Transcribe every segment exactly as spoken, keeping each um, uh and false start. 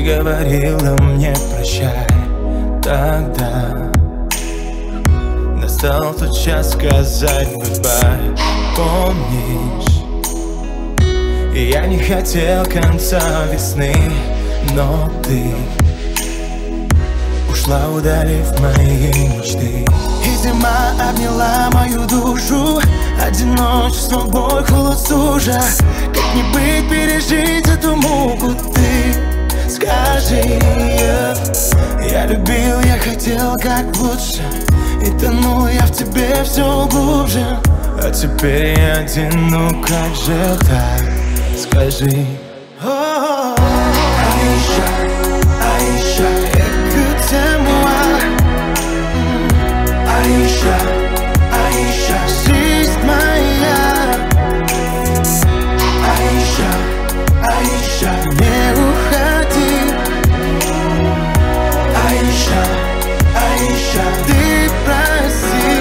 Ты говорила мне прощай тогда. Настал тот час сказать goodbye. Помнишь, я не хотел конца весны, но ты ушла, удалив мои мечты. И зима обняла мою душу, одиночество, боль, холод, стужа. Как не быть, пережить эту муку, ты скажи. Я любил, я хотел как лучше, и тонул я в тебе все глубже. А теперь я один, ну как же так, скажи. Аиша, Аиша, écoute-moi. Аиша, Аиша, жизнь моя. Аиша, Аиша, не уходи. Аиша, Аиша, ты проси.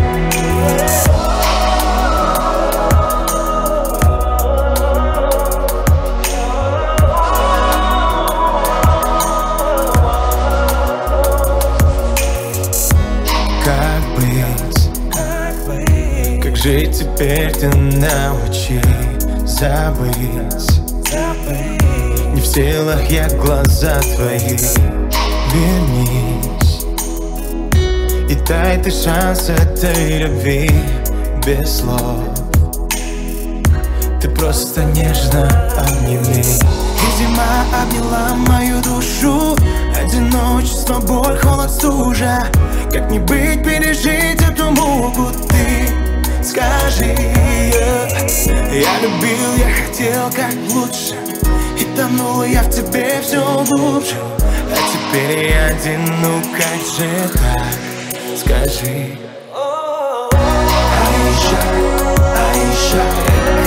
Как быть, как жить теперь, ты научи забыть. Не в силах я глаза твои, вернись. И дай ты шанс этой любви без слов. Ты просто нежно обними. И зима обняла мою душу, одиночество, боль, холод, стужа. Как не быть, пережить эту муку, ты скажи. Я любил, я хотел как лучше, и тонул я в тебе все глубже. А теперь я один, ну как же так, скажи. Аиша, Аиша,